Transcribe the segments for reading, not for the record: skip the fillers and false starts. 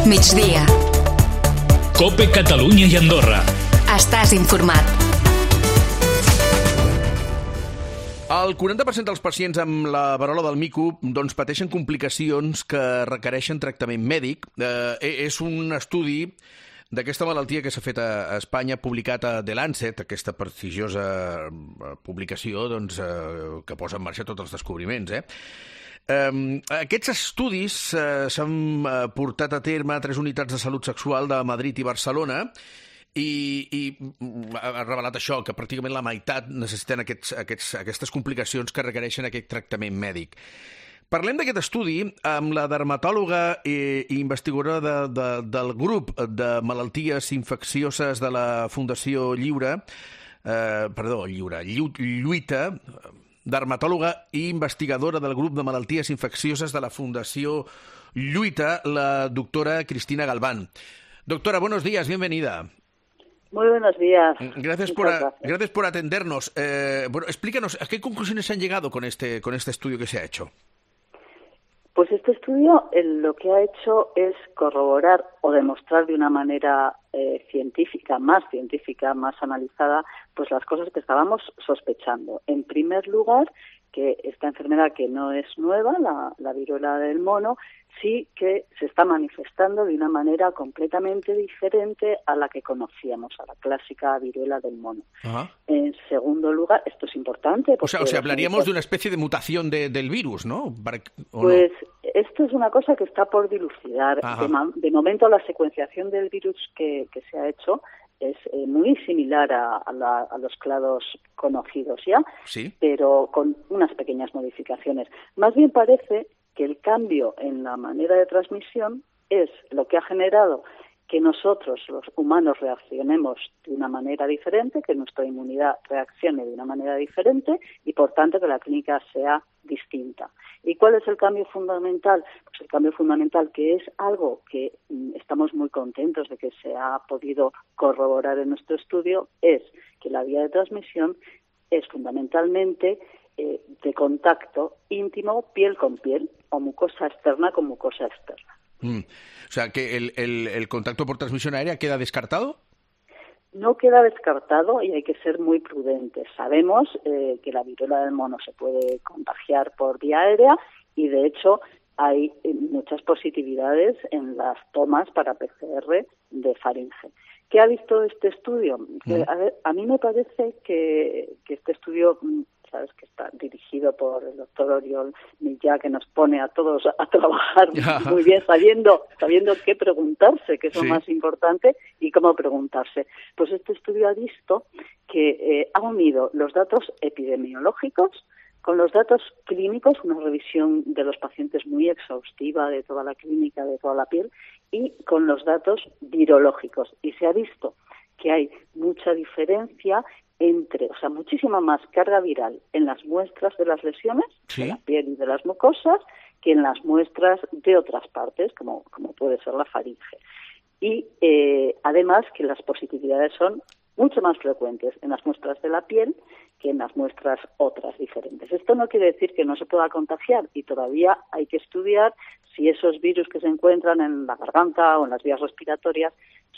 migdia. COPE Catalunya i Andorra. Estàs informat. El 40% dels pacients amb la verola del mico pateixen complicacions que requereixen tractament mèdic. És un estudi d'aquesta malaltia que s'ha fet a Espanya, publicat a The Lancet, aquesta prestigiosa publicació que posa en marxa tots els descobriments. Aquests estudis s'han portat a terme a 3 unitats de salut sexual de Madrid i Barcelona i ha revelat això, que pràcticament la meitat necessiten aquestes complicacions que requereixen aquest tractament mèdic. Parlem d'aquest estudi amb la dermatòloga i investigadora del grup de malalties infeccioses de la Fundació Lluita, dermatòloga i investigadora del grup de malalties infeccioses de la Fundació Lluita, la doctora Cristina Galván. Doctora, buenos días, bienvenida. Muy buenos días. Gracias por atendernos. Explícanos, ¿a qué conclusiones han llegado con este estudio que se ha hecho? Pues este estudio lo que ha hecho es corroborar o demostrar de una manera científica, más analizada, pues las cosas que estábamos sospechando. En primer lugar, que esta enfermedad, que no es nueva, la viruela del mono, sí que se está manifestando de una manera completamente diferente a la que conocíamos, a la clásica viruela del mono. Ajá. En segundo lugar, esto es importante. O sea, hablaríamos de una especie de mutación del virus, ¿no? Pues esto es una cosa que está por dilucidar. De momento, la secuenciación del virus que se ha hecho es muy similar a los clados conocidos ya, ¿sí?, pero con unas pequeñas modificaciones. Más bien parece que el cambio en la manera de transmisión es lo que ha generado que nosotros, los humanos, reaccionemos de una manera diferente, que nuestra inmunidad reaccione de una manera diferente y, por tanto, que la clínica sea distinta. ¿Y cuál es el cambio fundamental? Pues el cambio fundamental, que es algo que estamos muy contentos de que se ha podido corroborar en nuestro estudio, es que la vía de transmisión es fundamentalmente de contacto íntimo, piel con piel, o mucosa externa con mucosa externa. O sea, que el contacto por transmisión aérea queda descartado. No queda descartado y hay que ser muy prudentes. Sabemos que la viruela del mono se puede contagiar por vía aérea y, de hecho, hay muchas positividades en las tomas para PCR de faringe. ¿Qué ha visto este estudio? A mí me parece que este estudio, sabes, que está dirigido por el doctor Oriol Millá, que nos pone a todos a trabajar muy bien, sabiendo qué preguntarse, que es lo más importante, y cómo preguntarse. Pues este estudio ha visto que ha unido los datos epidemiológicos con los datos clínicos, una revisión de los pacientes muy exhaustiva de toda la clínica, de toda la piel, y con los datos virológicos. Y se ha visto que hay mucha diferencia muchísima más carga viral en las muestras de las lesiones, de la piel y de las mucosas, que en las muestras de otras partes, como puede ser la faringe. Y además que las positividades son mucho más frecuentes en las muestras de la piel que en las muestras otras diferentes. Esto no quiere decir que no se pueda contagiar, y todavía hay que estudiar si esos virus que se encuentran en la garganta o en las vías respiratorias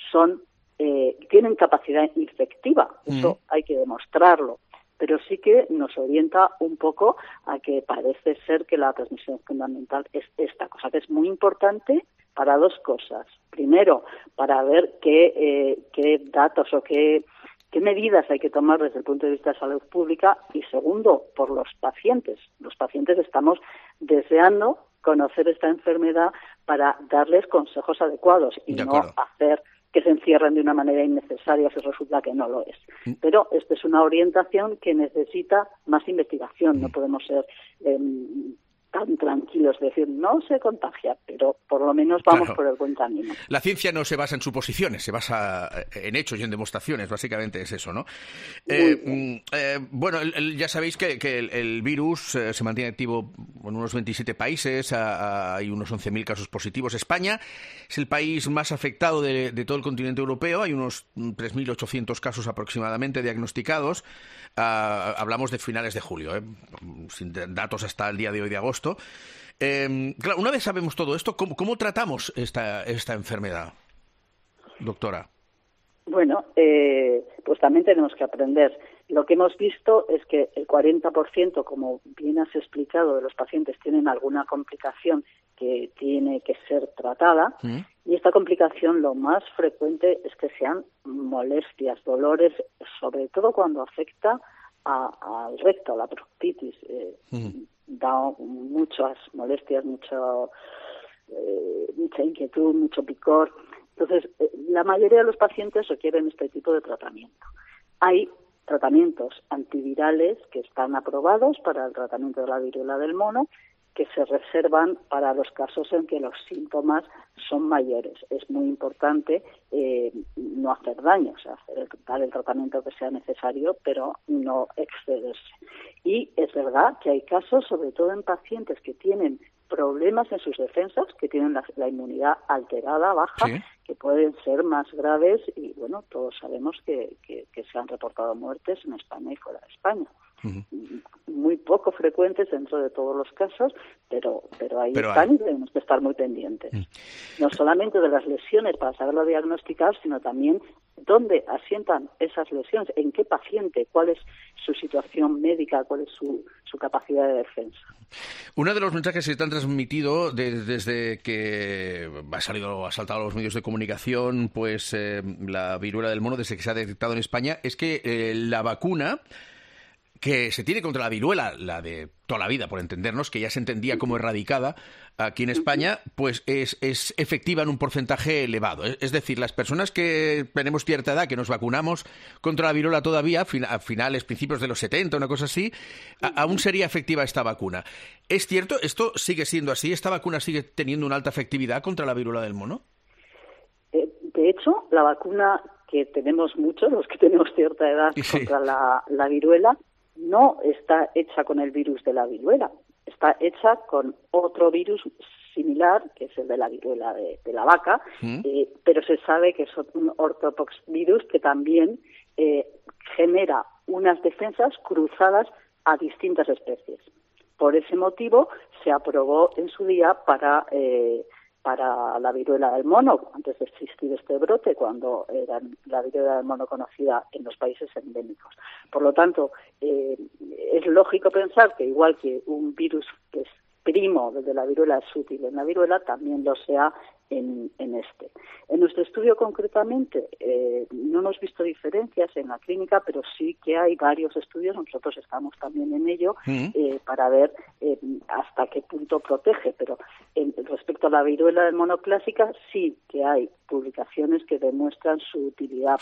tienen capacidad infectiva. Eso hay que demostrarlo. Pero sí que nos orienta un poco a que parece ser que la transmisión fundamental es esta cosa, que es muy importante para dos cosas. Primero, para ver qué datos o qué medidas hay que tomar desde el punto de vista de salud pública, y segundo, por los pacientes. Los pacientes estamos deseando conocer esta enfermedad para darles consejos adecuados y no hacer que se encierren de una manera innecesaria si resulta que no lo es. Pero esta es una orientación que necesita más investigación. No podemos ser tan tranquilos, decir, no se contagia, pero por lo menos vamos por el buen camino. La ciencia no se basa en suposiciones, se basa en hechos y en demostraciones, básicamente es eso, ¿no? Bueno, ya sabéis que el virus se mantiene activo en unos 27 países, hay unos 11.000 casos positivos. España es el país más afectado de todo el continente europeo, hay unos 3.800 casos aproximadamente diagnosticados. Hablamos de finales de julio, sin datos hasta el día de hoy de agosto. Claro, una vez sabemos todo esto, ¿cómo tratamos esta enfermedad, doctora? Bueno, pues también tenemos que aprender. Lo que hemos visto es que el 40%, como bien has explicado, de los pacientes tienen alguna complicación que tiene que ser tratada, y esta complicación lo más frecuente es que sean molestias, dolores, sobre todo cuando afecta al recto, a la proctitis. Da muchas molestias, mucha inquietud, mucho picor. Entonces, la mayoría de los pacientes requieren este tipo de tratamiento. Hay tratamientos antivirales que están aprobados para el tratamiento de la viruela del mono, que se reservan para los casos en que los síntomas son mayores. Es muy importante no hacer daño, o sea, dar el tratamiento que sea necesario, pero no excederse. Y es verdad que hay casos, sobre todo en pacientes que tienen problemas en sus defensas, que tienen la inmunidad alterada, baja, ¿sí?, que pueden ser más graves, y bueno, todos sabemos que se han reportado muertes en España y fuera de España. Muy poco frecuentes dentro de todos los casos, pero ahí están y tenemos que estar muy pendientes. No solamente de las lesiones para saberlo diagnosticar, sino también dónde asientan esas lesiones, en qué paciente, cuál es su situación médica, cuál es su capacidad de defensa. Uno de los mensajes que se han transmitido desde que ha saltado a los medios de comunicación, pues la viruela del mono, desde que se ha detectado en España, es que la vacuna que se tiene contra la viruela, la de toda la vida, por entendernos, que ya se entendía como erradicada aquí en España, pues es efectiva en un porcentaje elevado. Es decir, las personas que tenemos cierta edad, que nos vacunamos contra la viruela todavía, a finales, principios de los 70, una cosa así, aún sería efectiva esta vacuna. ¿Es cierto? ¿Esto sigue siendo así? ¿Esta vacuna sigue teniendo una alta efectividad contra la viruela del mono? De hecho, la vacuna que tenemos muchos, los que tenemos cierta edad, contra la viruela, no está hecha con el virus de la viruela, está hecha con otro virus similar, que es el de la viruela de la vaca, pero se sabe que es un ortopoxvirus que también genera unas defensas cruzadas a distintas especies. Por ese motivo se aprobó en su día para la viruela del mono, antes de existir este brote, cuando era la viruela del mono conocida en los países endémicos. Por lo tanto, es lógico pensar que igual que un virus que es primo de la viruela es útil en la viruela, también lo sea en este. En nuestro estudio concretamente no hemos visto diferencias en la clínica, pero sí que hay varios estudios, nosotros estamos también en ello, para ver hasta qué punto protege, pero respecto a la viruela del mono clásica sí que hay publicaciones que demuestran su utilidad,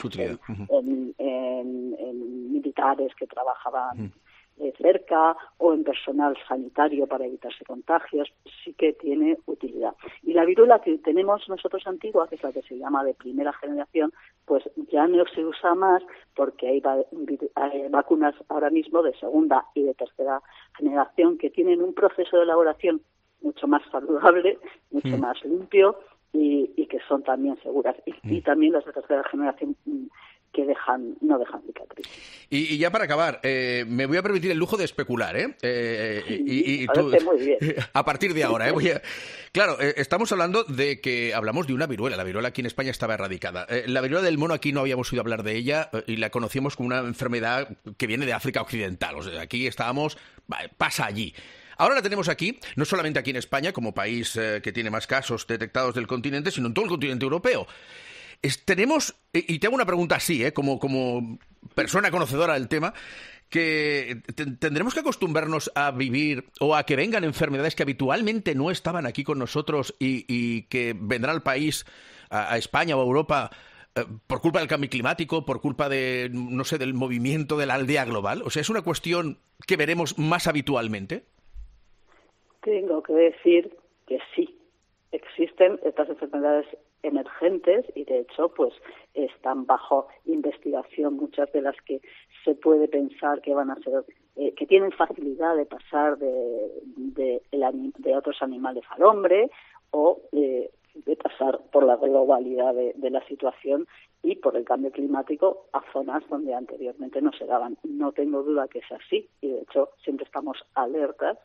en militares que trabajaban cerca o en personal sanitario para evitarse contagios, sí que tiene utilidad. Y la viruela que tenemos nosotros antigua, que es la que se llama de primera generación, pues ya no se usa más porque hay vacunas ahora mismo de segunda y de tercera generación que tienen un proceso de elaboración mucho más saludable, mucho más limpio y que son también seguras. Y también las de tercera generación que no dejan cicatriz. Y ya para acabar, me voy a permitir el lujo de especular, y tú, muy bien. A partir de ahora, Claro, estamos hablando de que hablamos de una viruela. La viruela aquí en España estaba erradicada. La viruela del mono aquí no habíamos oído hablar de ella y la conocíamos como una enfermedad que viene de África Occidental. O sea, aquí estábamos, pasa allí. Ahora la tenemos aquí, no solamente aquí en España, como país que tiene más casos detectados del continente, sino en todo el continente europeo. Tenemos, y te hago una pregunta así, como persona conocedora del tema, que tendremos que acostumbrarnos a vivir o a que vengan enfermedades que habitualmente no estaban aquí con nosotros y que vendrán al país, a España o a Europa, por culpa del cambio climático, por culpa de, no sé, del movimiento de la aldea global. O sea, ¿es una cuestión que veremos más habitualmente? Tengo que decir que sí. Existen estas enfermedades emergentes y de hecho pues están bajo investigación muchas de las que se puede pensar que van a ser que tienen facilidad de pasar de otros animales al hombre o de pasar por la globalidad de la situación y por el cambio climático a zonas donde anteriormente no se daban. No tengo duda que es así y de hecho siempre estamos alertas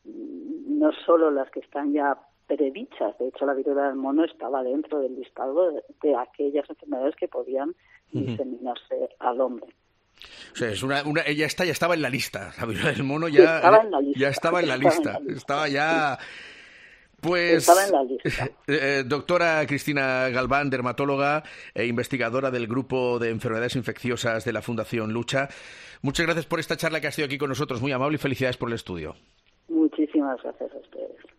no solo las que están ya predichas, de hecho la viruela del mono estaba dentro del listado de aquellas enfermedades que podían diseminarse al hombre. O sea, ella ya estaba en la lista. La viruela del mono ya estaba en la lista. Estaba ya... Pues, estaba en la lista. Doctora Cristina Galván, dermatóloga e investigadora del Grupo de Enfermedades Infecciosas de la Fundación Lucha, muchas gracias por esta charla que has tenido aquí con nosotros, muy amable, y felicidades por el estudio. Muchísimas gracias a ustedes.